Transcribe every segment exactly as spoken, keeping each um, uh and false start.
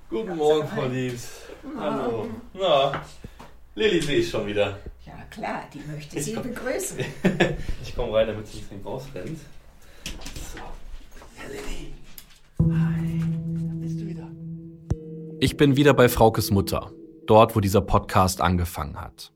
Guten Morgen, Frau Liebs. Hallo. Na, Lilly sehe ich schon wieder. Ja klar, die möchte Sie begrüßen. Ich komme rein, damit sie nicht mehr rausrennt. So. Ja, Lilly. Hi, da bist du wieder. Ich bin wieder bei Fraukes Mutter, dort, wo dieser Podcast angefangen hat.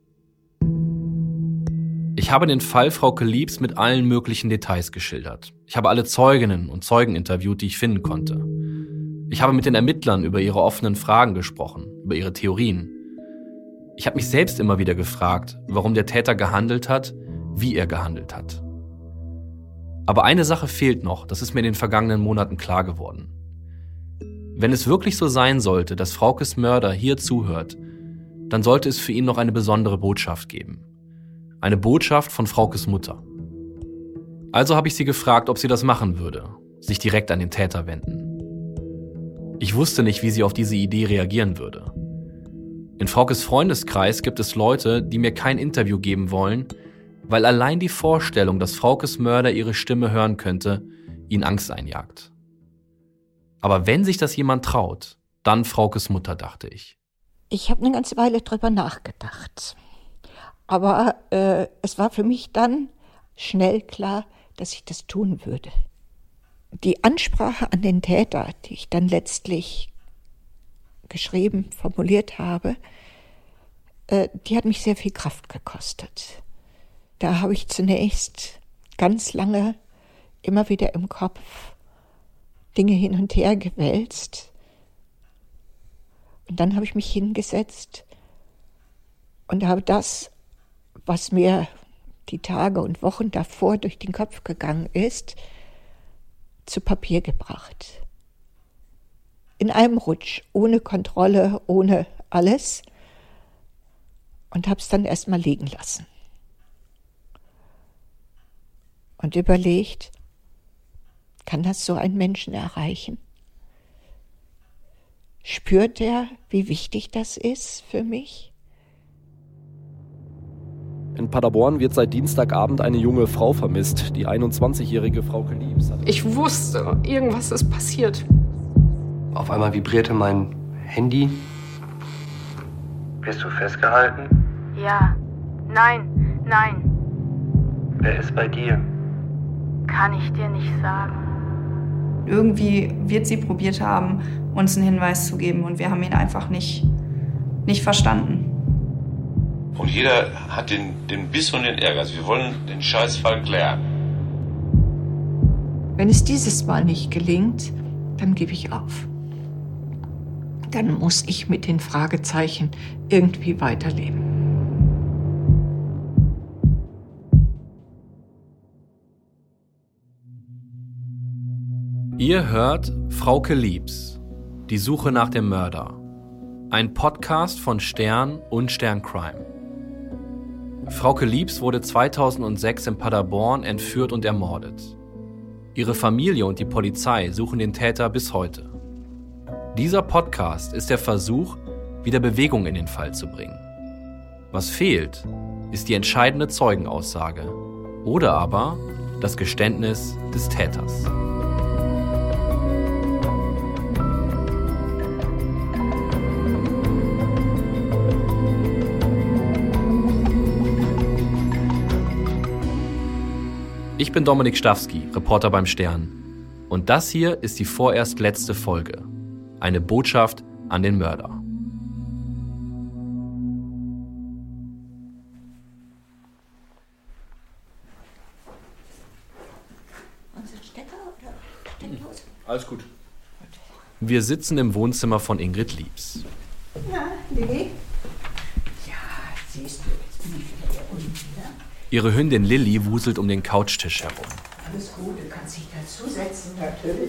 Ich habe den Fall Frauke Liebs mit allen möglichen Details geschildert. Ich habe alle Zeuginnen und Zeugen interviewt, die ich finden konnte. Ich habe mit den Ermittlern über ihre offenen Fragen gesprochen, über ihre Theorien. Ich habe mich selbst immer wieder gefragt, warum der Täter gehandelt hat, wie er gehandelt hat. Aber eine Sache fehlt noch, das ist mir in den vergangenen Monaten klar geworden. Wenn es wirklich so sein sollte, dass Fraukes Mörder hier zuhört, dann sollte es für ihn noch eine besondere Botschaft geben. Eine Botschaft von Fraukes Mutter. Also habe ich sie gefragt, ob sie das machen würde, sich direkt an den Täter wenden. Ich wusste nicht, wie sie auf diese Idee reagieren würde. In Fraukes Freundeskreis gibt es Leute, die mir kein Interview geben wollen, weil allein die Vorstellung, dass Fraukes Mörder ihre Stimme hören könnte, ihnen Angst einjagt. Aber wenn sich das jemand traut, dann Fraukes Mutter, dachte ich. Ich habe eine ganze Weile drüber nachgedacht. Aber äh, es war für mich dann schnell klar, dass ich das tun würde. Die Ansprache an den Täter, die ich dann letztlich geschrieben, formuliert habe, äh, die hat mich sehr viel Kraft gekostet. Da habe ich zunächst ganz lange immer wieder im Kopf Dinge hin und her gewälzt. Und dann habe ich mich hingesetzt und habe das, was mir die Tage und Wochen davor durch den Kopf gegangen ist, zu Papier gebracht. In einem Rutsch, ohne Kontrolle, ohne alles. Und habe es dann erstmal liegen lassen. Und überlegt, kann das so einen Menschen erreichen? Spürt er, wie wichtig das ist für mich? In Paderborn wird seit Dienstagabend eine junge Frau vermisst, die einundzwanzigjährige Frauke Liebs. Ich wusste, irgendwas ist passiert. Auf einmal vibrierte mein Handy. Bist du festgehalten? Ja. Nein. Nein. Wer ist bei dir? Kann ich dir nicht sagen. Irgendwie wird sie probiert haben, uns einen Hinweis zu geben und wir haben ihn einfach nicht, nicht verstanden. Und jeder hat den, den Biss und den Ärger. Also wir wollen den Scheißfall klären. Wenn es dieses Mal nicht gelingt, dann gebe ich auf. Dann muss ich mit den Fragezeichen irgendwie weiterleben. Ihr hört Frauke Liebs, die Suche nach dem Mörder. Ein Podcast von Stern und Stern Crime. Frauke Liebs wurde zweitausendsechs in Paderborn entführt und ermordet. Ihre Familie und die Polizei suchen den Täter bis heute. Dieser Podcast ist der Versuch, wieder Bewegung in den Fall zu bringen. Was fehlt, ist die entscheidende Zeugenaussage oder aber das Geständnis des Täters. Ich bin Dominik Stawski, Reporter beim Stern. Und das hier ist die vorerst letzte Folge. Eine Botschaft an den Mörder. Alles gut. Wir sitzen im Wohnzimmer von Ingrid Liebs. Na, Lilly? Ja, siehst du, jetzt bin ich wieder hier unten, ne? Ihre Hündin Lilly wuselt um den Couchtisch herum. Alles gut, du kannst dich dazusetzen, natürlich.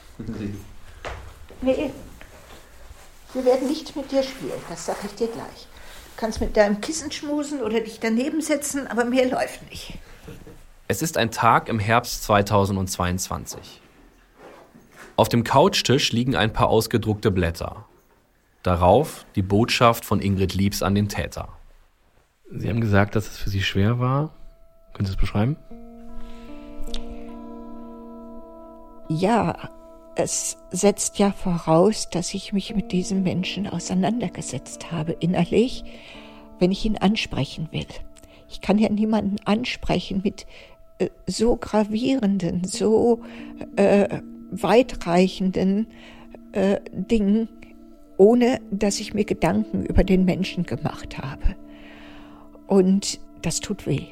Nee, wir werden nicht mit dir spielen, das sag ich dir gleich. Du kannst mit deinem Kissen schmusen oder dich daneben setzen, aber mehr läuft nicht. Es ist ein Tag im Herbst zweitausendzweiundzwanzig. Auf dem Couchtisch liegen ein paar ausgedruckte Blätter. Darauf die Botschaft von Ingrid Liebs an den Täter. Sie haben gesagt, dass es für Sie schwer war. Können Sie es beschreiben? Ja, es setzt ja voraus, dass ich mich mit diesem Menschen auseinandergesetzt habe, innerlich, wenn ich ihn ansprechen will. Ich kann ja niemanden ansprechen mit äh, so gravierenden, so äh, weitreichenden äh, Dingen, ohne dass ich mir Gedanken über den Menschen gemacht habe. Und das tut weh.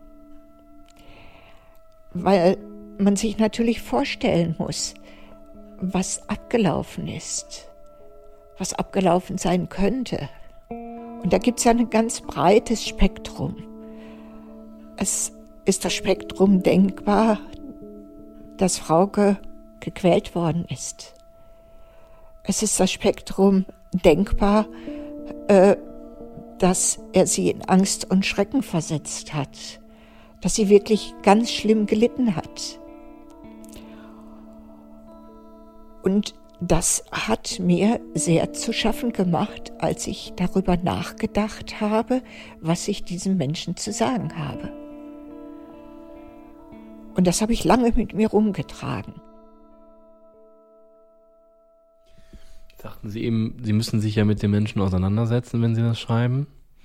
Weil man sich natürlich vorstellen muss, was abgelaufen ist, was abgelaufen sein könnte. Und da gibt es ja ein ganz breites Spektrum. Es ist das Spektrum denkbar, dass Frauke gequält worden ist. Es ist das Spektrum denkbar, äh, dass er sie in Angst und Schrecken versetzt hat, dass sie wirklich ganz schlimm gelitten hat. Und das hat mir sehr zu schaffen gemacht, als ich darüber nachgedacht habe, was ich diesem Menschen zu sagen habe. Und das habe ich lange mit mir rumgetragen. Sagten Sie eben, Sie müssen sich ja mit den Menschen auseinandersetzen, wenn Sie das schreiben.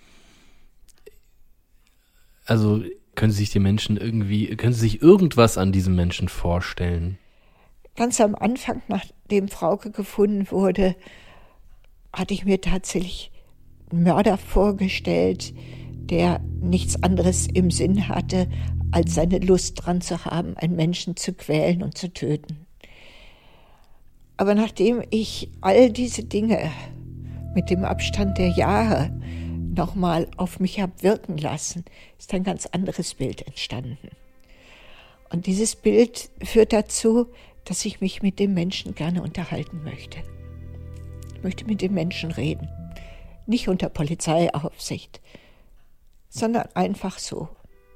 Also können Sie sich die Menschen irgendwie, können Sie sich irgendwas an diesem Menschen vorstellen? Ganz am Anfang, nachdem Frauke gefunden wurde, hatte ich mir tatsächlich einen Mörder vorgestellt, der nichts anderes im Sinn hatte, als seine Lust dran zu haben, einen Menschen zu quälen und zu töten. Aber nachdem ich all diese Dinge mit dem Abstand der Jahre nochmal auf mich habe wirken lassen, ist ein ganz anderes Bild entstanden. Und dieses Bild führt dazu, dass ich mich mit dem Menschen gerne unterhalten möchte. Ich möchte mit dem Menschen reden. Nicht unter Polizeiaufsicht, sondern einfach so.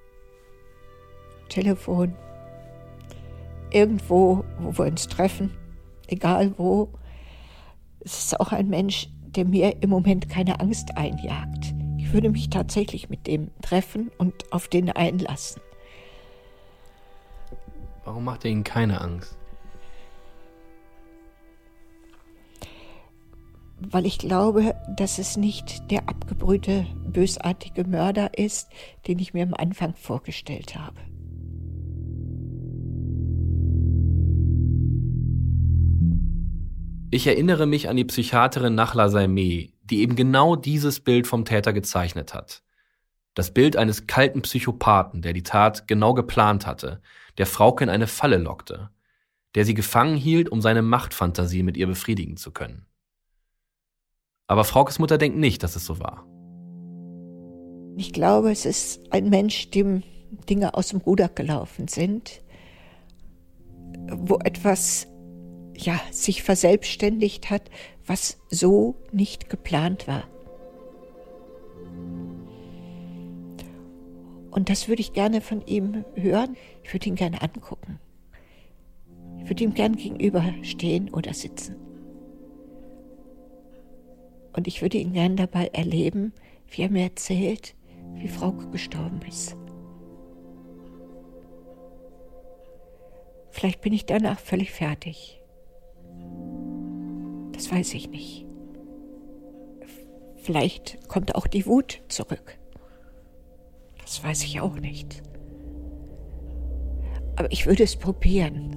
Telefon. Irgendwo, wo wir uns treffen, egal wo. Es ist auch ein Mensch, der mir im Moment keine Angst einjagt. Ich würde mich tatsächlich mit dem treffen und auf den einlassen. Warum macht er Ihnen keine Angst? Weil ich glaube, dass es nicht der abgebrühte, bösartige Mörder ist, den ich mir am Anfang vorgestellt habe. Ich erinnere mich an die Psychiaterin Nachla Saimeh, die eben genau dieses Bild vom Täter gezeichnet hat. Das Bild eines kalten Psychopathen, der die Tat genau geplant hatte, der Frauke in eine Falle lockte, der sie gefangen hielt, um seine Machtfantasie mit ihr befriedigen zu können. Aber Fraukes Mutter denkt nicht, dass es so war. Ich glaube, es ist ein Mensch, dem Dinge aus dem Ruder gelaufen sind, wo etwas ja, sich verselbstständigt hat, was so nicht geplant war. Und das würde ich gerne von ihm hören. Ich würde ihn gerne angucken. Ich würde ihm gerne gegenüberstehen oder sitzen. Und ich würde ihn gerne dabei erleben, wie er mir erzählt, wie Frauke gestorben ist. Vielleicht bin ich danach völlig fertig. Das weiß ich nicht. Vielleicht kommt auch die Wut zurück. Das weiß ich auch nicht. Aber ich würde es probieren.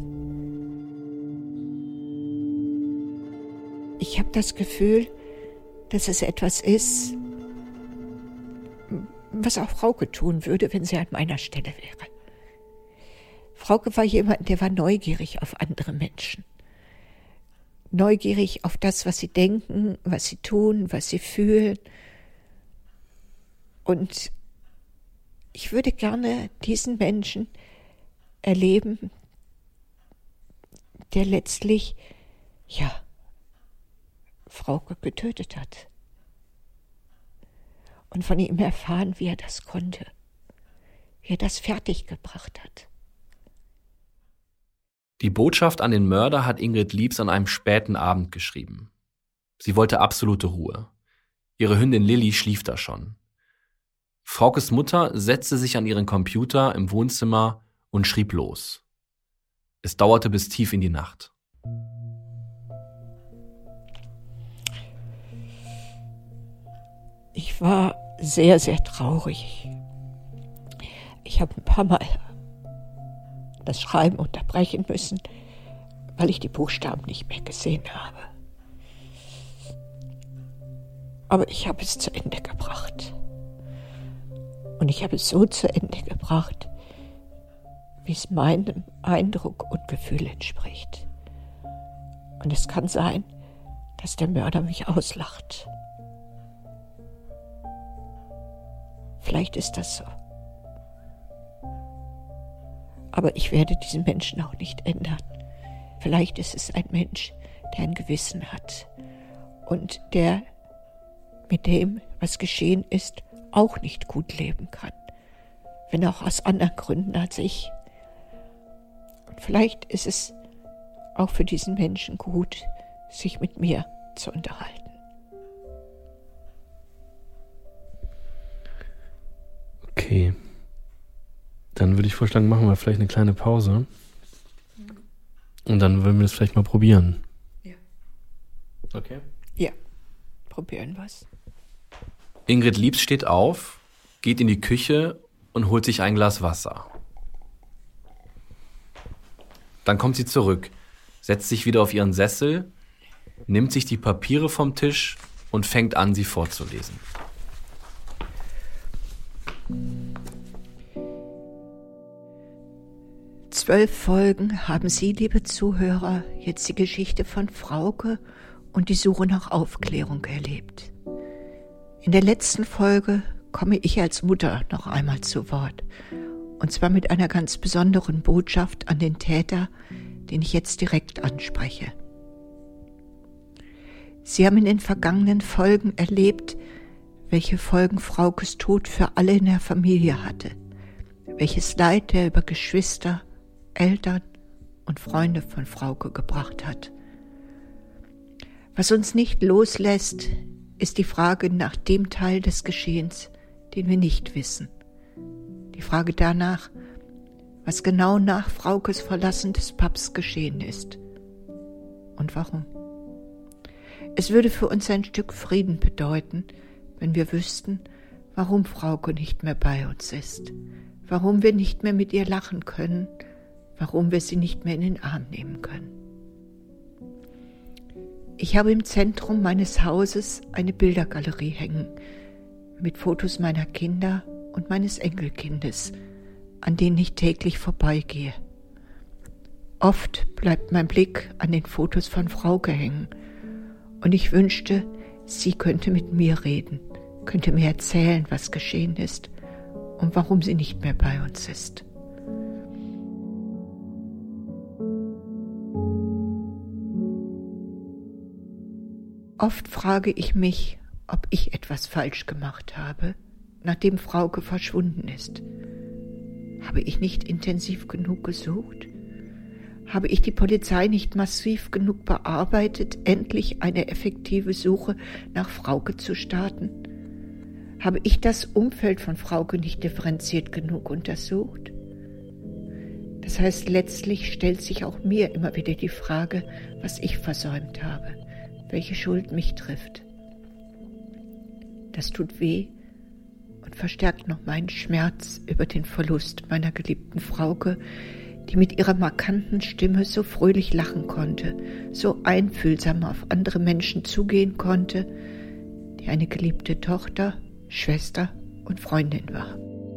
Ich habe das Gefühl, dass es etwas ist, was auch Frauke tun würde, wenn sie an meiner Stelle wäre. Frauke war jemand, der war neugierig auf andere Menschen. Neugierig auf das, was sie denken, was sie tun, was sie fühlen. Und ich würde gerne diesen Menschen erleben, der letztlich, ja, Frauke getötet hat. Und von ihm erfahren, wie er das konnte, wie er das fertiggebracht hat. Die Botschaft an den Mörder hat Ingrid Liebs an einem späten Abend geschrieben. Sie wollte absolute Ruhe. Ihre Hündin Lilly schlief da schon. Fraukes Mutter setzte sich an ihren Computer im Wohnzimmer und schrieb los. Es dauerte bis tief in die Nacht. Ich war sehr, sehr traurig. Ich habe ein paar Mal das Schreiben unterbrechen müssen, weil ich die Buchstaben nicht mehr gesehen habe. Aber ich habe es zu Ende gebracht. Und ich habe es so zu Ende gebracht, wie es meinem Eindruck und Gefühl entspricht. Und es kann sein, dass der Mörder mich auslacht. Vielleicht ist das so. Aber ich werde diesen Menschen auch nicht ändern. Vielleicht ist es ein Mensch, der ein Gewissen hat und der mit dem, was geschehen ist, auch nicht gut leben kann. Wenn auch aus anderen Gründen als ich. Und vielleicht ist es auch für diesen Menschen gut, sich mit mir zu unterhalten. Okay. Dann würde ich vorschlagen, machen wir vielleicht eine kleine Pause. Und dann würden wir das vielleicht mal probieren. Ja. Okay? Ja, probieren wir's. Ingrid Liebs steht auf, geht in die Küche und holt sich ein Glas Wasser. Dann kommt sie zurück, setzt sich wieder auf ihren Sessel, nimmt sich die Papiere vom Tisch und fängt an, sie vorzulesen. Zwölf Folgen haben Sie, liebe Zuhörer, jetzt die Geschichte von Frauke und die Suche nach Aufklärung erlebt. In der letzten Folge komme ich als Mutter noch einmal zu Wort. Und zwar mit einer ganz besonderen Botschaft an den Täter, den ich jetzt direkt anspreche. Sie haben in den vergangenen Folgen erlebt, welche Folgen Fraukes Tod für alle in der Familie hatte, welches Leid er über Geschwister, Eltern und Freunde von Frauke gebracht hat. Was uns nicht loslässt, ist die Frage nach dem Teil des Geschehens, den wir nicht wissen. Die Frage danach, was genau nach Fraukes Verlassen des Pubs geschehen ist und warum. Es würde für uns ein Stück Frieden bedeuten, wenn wir wüssten, warum Frauke nicht mehr bei uns ist, warum wir nicht mehr mit ihr lachen können, warum wir sie nicht mehr in den Arm nehmen können. Ich habe im Zentrum meines Hauses eine Bildergalerie hängen mit Fotos meiner Kinder und meines Enkelkindes, an denen ich täglich vorbeigehe. Oft bleibt mein Blick an den Fotos von Frauke hängen und ich wünschte, sie könnte mit mir reden, könnte mir erzählen, was geschehen ist und warum sie nicht mehr bei uns ist. Oft frage ich mich, ob ich etwas falsch gemacht habe, nachdem Frauke verschwunden ist. Habe ich nicht intensiv genug gesucht? Habe ich die Polizei nicht massiv genug bearbeitet, endlich eine effektive Suche nach Frauke zu starten? Habe ich das Umfeld von Frauke nicht differenziert genug untersucht? Das heißt, letztlich stellt sich auch mir immer wieder die Frage, was ich versäumt habe, welche Schuld mich trifft. Das tut weh und verstärkt noch meinen Schmerz über den Verlust meiner geliebten Frauke, die mit ihrer markanten Stimme so fröhlich lachen konnte, so einfühlsam auf andere Menschen zugehen konnte, die eine geliebte Tochter, Schwester und Freundin war.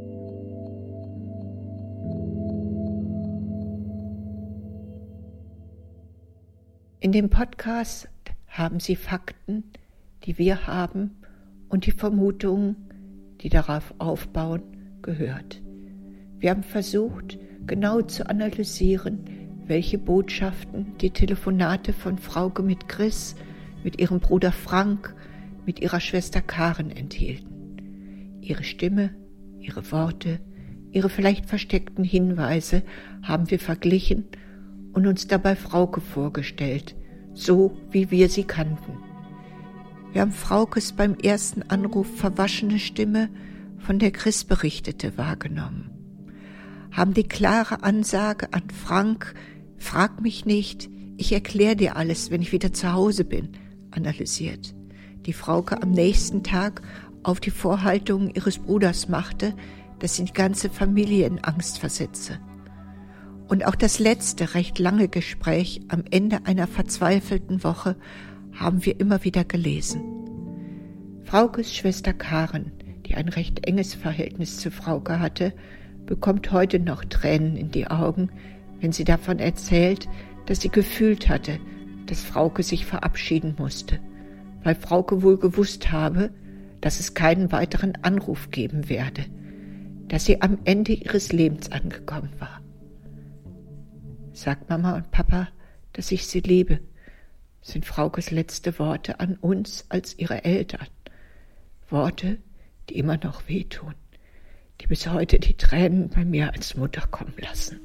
In dem Podcast haben Sie Fakten, die wir haben, und die Vermutungen, die darauf aufbauen, gehört. Wir haben versucht, genau zu analysieren, welche Botschaften die Telefonate von Frauke mit Chris, mit ihrem Bruder Frank, mit ihrer Schwester Karen enthielten. Ihre Stimme, ihre Worte, ihre vielleicht versteckten Hinweise haben wir verglichen und uns dabei Frauke vorgestellt, so wie wir sie kannten. Wir haben Fraukes beim ersten Anruf verwaschene Stimme, von der Chris berichtete, wahrgenommen. Haben die klare Ansage an Frank, frag mich nicht, ich erkläre dir alles, wenn ich wieder zu Hause bin, analysiert, die Frauke am nächsten Tag auf die Vorhaltungen ihres Bruders machte, dass sie die ganze Familie in Angst versetze. Und auch das letzte, recht lange Gespräch am Ende einer verzweifelten Woche haben wir immer wieder gelesen. Fraukes Schwester Karen, die ein recht enges Verhältnis zu Frauke hatte, bekommt heute noch Tränen in die Augen, wenn sie davon erzählt, dass sie gefühlt hatte, dass Frauke sich verabschieden musste, weil Frauke wohl gewusst habe, dass es keinen weiteren Anruf geben werde, dass sie am Ende ihres Lebens angekommen war. Sagt Mama und Papa, dass ich sie liebe, sind Fraukes letzte Worte an uns als ihre Eltern. Worte, die immer noch wehtun, die bis heute die Tränen bei mir als Mutter kommen lassen.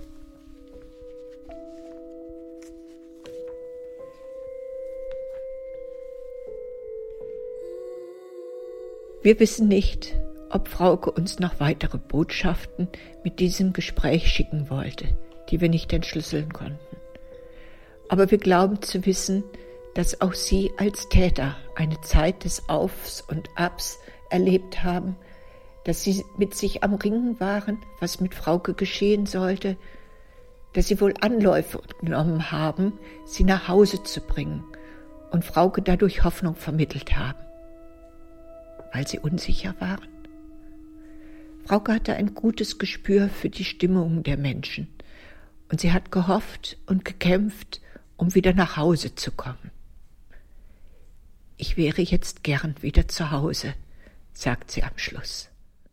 Wir wissen nicht, ob Frauke uns noch weitere Botschaften mit diesem Gespräch schicken wollte, die wir nicht entschlüsseln konnten. Aber wir glauben zu wissen, dass auch sie als Täter eine Zeit des Aufs und Abs erlebt haben, dass sie mit sich am Ringen waren, was mit Frauke geschehen sollte, dass sie wohl Anläufe genommen haben, sie nach Hause zu bringen und Frauke dadurch Hoffnung vermittelt haben, weil sie unsicher waren. Frauke hatte ein gutes Gespür für die Stimmung der Menschen und sie hat gehofft und gekämpft, um wieder nach Hause zu kommen. Ich wäre jetzt gern wieder zu Hause, sagt sie am Schluss.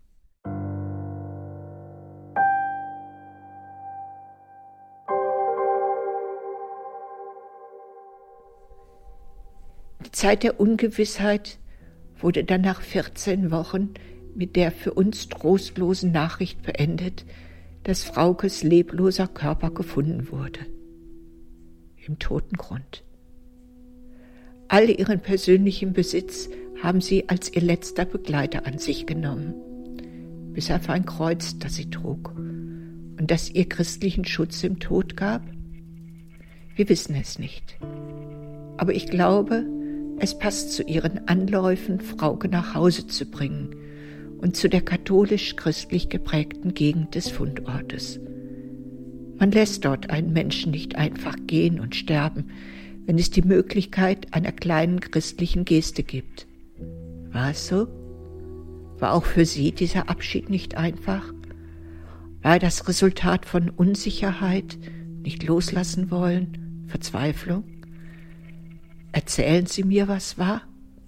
Die Zeit der Ungewissheit wurde dann nach vierzehn Wochen mit der für uns trostlosen Nachricht beendet, dass Fraukes lebloser Körper gefunden wurde. Im Totengrund. All ihren persönlichen Besitz haben sie als ihr letzter Begleiter an sich genommen, bis auf ein Kreuz, das sie trug und das ihr christlichen Schutz im Tod gab. Wir wissen es nicht. Aber ich glaube, es passt zu ihren Anläufen, Frauke nach Hause zu bringen und zu der katholisch-christlich geprägten Gegend des Fundortes. Man lässt dort einen Menschen nicht einfach gehen und sterben, wenn es die Möglichkeit einer kleinen christlichen Geste gibt. War es so? War auch für Sie dieser Abschied nicht einfach? War er das Resultat von Unsicherheit, nicht loslassen wollen, Verzweiflung? Erzählen Sie mir, was war?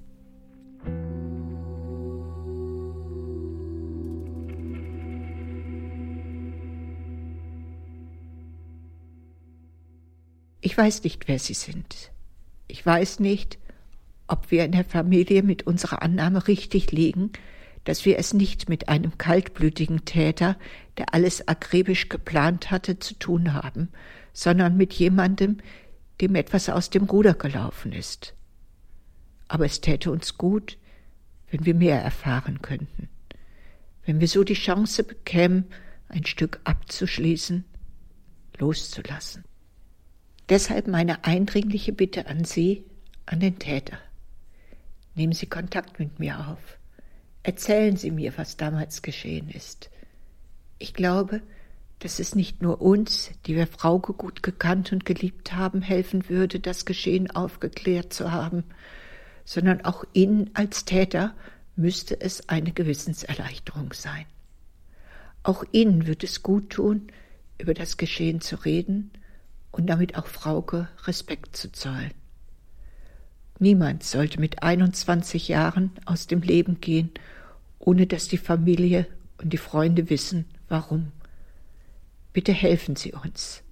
Ich weiß nicht, wer Sie sind. Ich weiß nicht, ob wir in der Familie mit unserer Annahme richtig liegen, dass wir es nicht mit einem kaltblütigen Täter, der alles akribisch geplant hatte, zu tun haben, sondern mit jemandem, dem etwas aus dem Ruder gelaufen ist. Aber es täte uns gut, wenn wir mehr erfahren könnten, wenn wir so die Chance bekämen, ein Stück abzuschließen, loszulassen. Deshalb meine eindringliche Bitte an Sie, an den Täter. Nehmen Sie Kontakt mit mir auf. Erzählen Sie mir, was damals geschehen ist. Ich glaube, dass es nicht nur uns, die wir Frauke gut gekannt und geliebt haben, helfen würde, das Geschehen aufgeklärt zu haben, sondern auch Ihnen als Täter müsste es eine Gewissenserleichterung sein. Auch Ihnen wird es gut tun, über das Geschehen zu reden und damit auch Frauke Respekt zu zollen. Niemand sollte mit einundzwanzig Jahren aus dem Leben gehen, ohne dass die Familie und die Freunde wissen, warum. Bitte helfen Sie uns.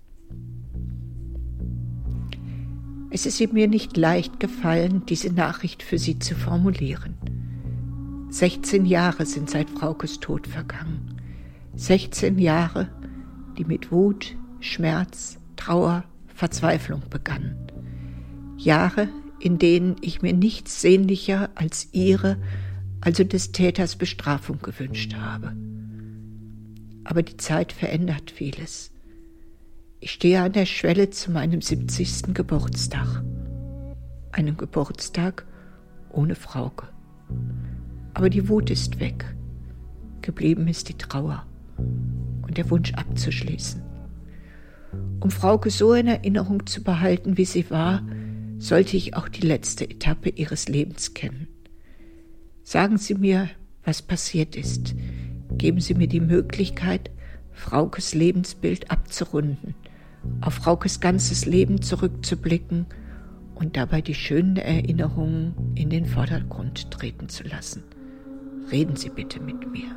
Es ist mir nicht leicht gefallen, diese Nachricht für Sie zu formulieren. sechzehn Jahre sind seit Fraukes Tod vergangen. sechzehn Jahre, die mit Wut, Schmerz, Trauer, Verzweiflung begannen. Jahre, in denen ich mir nichts sehnlicher als Ihre, also des Täters Bestrafung gewünscht habe. Aber die Zeit verändert vieles. Ich stehe an der Schwelle zu meinem siebzigsten Geburtstag. Einem Geburtstag ohne Frauke. Aber die Wut ist weg. Geblieben ist die Trauer und der Wunsch abzuschließen. Um Frauke so in Erinnerung zu behalten, wie sie war, sollte ich auch die letzte Etappe ihres Lebens kennen. Sagen Sie mir, was passiert ist. Geben Sie mir die Möglichkeit, Fraukes Lebensbild abzurunden, auf Fraukes ganzes Leben zurückzublicken und dabei die schönen Erinnerungen in den Vordergrund treten zu lassen. Reden Sie bitte mit mir.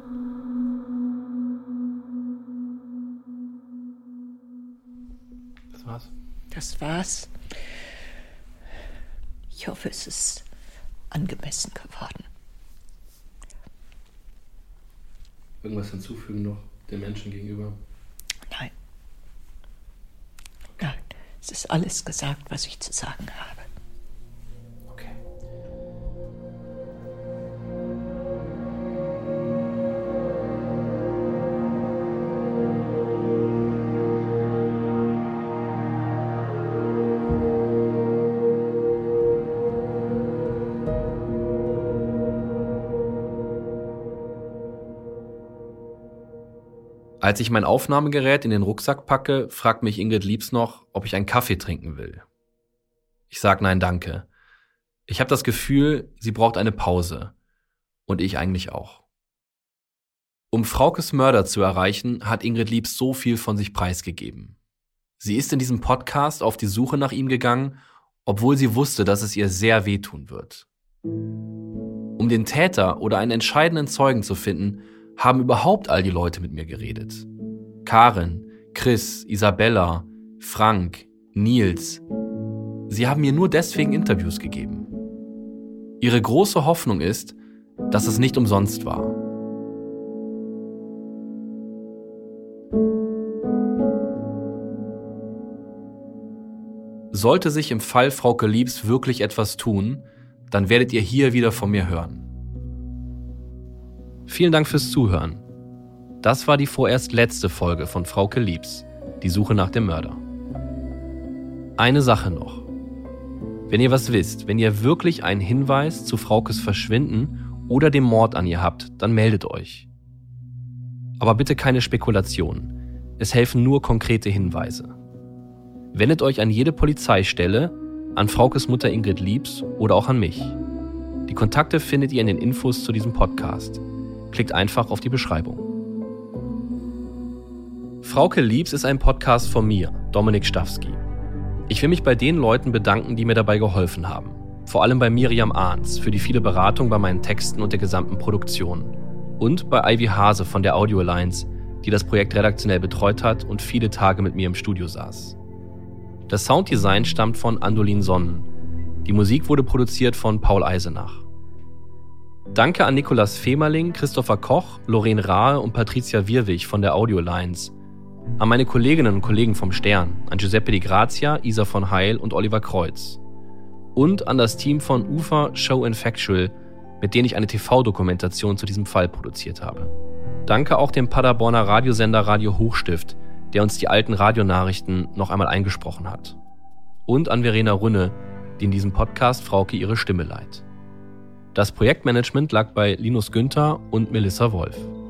Das war's. Das war's. Ich hoffe, es ist angemessen geworden. Irgendwas hinzufügen noch den Menschen gegenüber? Nein. Nein, es ist alles gesagt, was ich zu sagen habe. Okay. Als ich mein Aufnahmegerät in den Rucksack packe, fragt mich Ingrid Liebs noch, ob ich einen Kaffee trinken will. Ich sag nein, danke. Ich habe das Gefühl, sie braucht eine Pause. Und ich eigentlich auch. Um Fraukes Mörder zu erreichen, hat Ingrid Liebs so viel von sich preisgegeben. Sie ist in diesem Podcast auf die Suche nach ihm gegangen, obwohl sie wusste, dass es ihr sehr wehtun wird. Um den Täter oder einen entscheidenden Zeugen zu finden, haben überhaupt all die Leute mit mir geredet. Karin, Chris, Isabella, Frank, Nils. Sie haben mir nur deswegen Interviews gegeben. Ihre große Hoffnung ist, dass es nicht umsonst war. Sollte sich im Fall Frauke Liebs wirklich etwas tun, dann werdet ihr hier wieder von mir hören. Vielen Dank fürs Zuhören. Das war die vorerst letzte Folge von Frauke Liebs, die Suche nach dem Mörder. Eine Sache noch. Wenn ihr was wisst, wenn ihr wirklich einen Hinweis zu Fraukes Verschwinden oder dem Mord an ihr habt, dann meldet euch. Aber bitte keine Spekulationen. Es helfen nur konkrete Hinweise. Wendet euch an jede Polizeistelle, an Fraukes Mutter Ingrid Liebs oder auch an mich. Die Kontakte findet ihr in den Infos zu diesem Podcast. Klickt einfach auf die Beschreibung. Frauke Liebs ist ein Podcast von mir, Dominik Stawski. Ich will mich bei den Leuten bedanken, die mir dabei geholfen haben. Vor allem bei Miriam Ahns für die viele Beratung bei meinen Texten und der gesamten Produktion. Und bei Ivy Hase von der Audio Alliance, die das Projekt redaktionell betreut hat und viele Tage mit mir im Studio saß. Das Sounddesign stammt von Andolin Sonnen. Die Musik wurde produziert von Paul Eisenach. Danke an Nikolaus Femerling, Christopher Koch, Lorraine Rahe und Patricia Wirwig von der Audio Alliance. An meine Kolleginnen und Kollegen vom Stern, an Giuseppe Di Grazia, Isa von Heil und Oliver Kreuz. Und an das Team von Ufer Show and Factual, mit denen ich eine T V-Dokumentation zu diesem Fall produziert habe. Danke auch dem Paderborner Radiosender Radio Hochstift, der uns die alten Radionachrichten noch einmal eingesprochen hat. Und an Verena Rünne, die in diesem Podcast Frauke ihre Stimme leiht. Das Projektmanagement lag bei Linus Günther und Melissa Wolf.